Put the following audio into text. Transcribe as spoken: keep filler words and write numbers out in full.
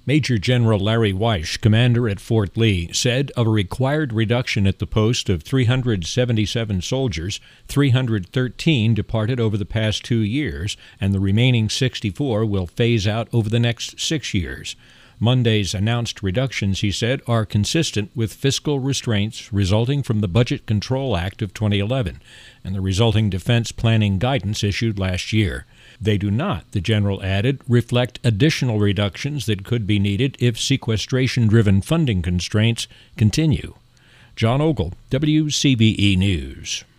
Major General Larry Weish, commander at Fort Lee, said of a required reduction at the post of three hundred seventy-seven soldiers, three hundred thirteen departed over the past two years, and the remaining sixty-four will phase out over the next six years. Monday's announced reductions, he said, are consistent with fiscal restraints resulting from the Budget Control Act of twenty eleven and the resulting defense planning guidance issued last year. They do not, the general added, reflect additional reductions that could be needed if sequestration-driven funding constraints continue. John Ogle, W C B E News.